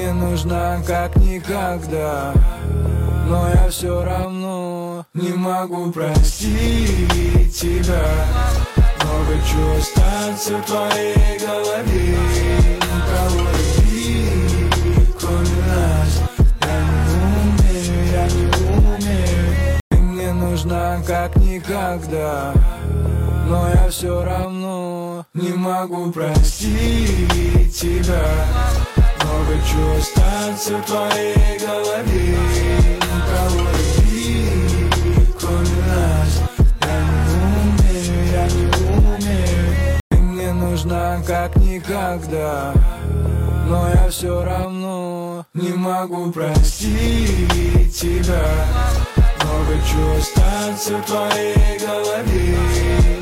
мне нужна как никогда, но я все равно не могу простить тебя. Много чего остаться в твоей голове, никого любить, кроме нас. Я не умею. Ты мне нужна как никогда, но я все равно не могу простить тебя. Много чего остаться в твоей голове, никого любить, кроме нас. Я не умею. Ты мне нужна как никогда, но я все равно не могу простить тебя. Много чего остаться в твоей голове.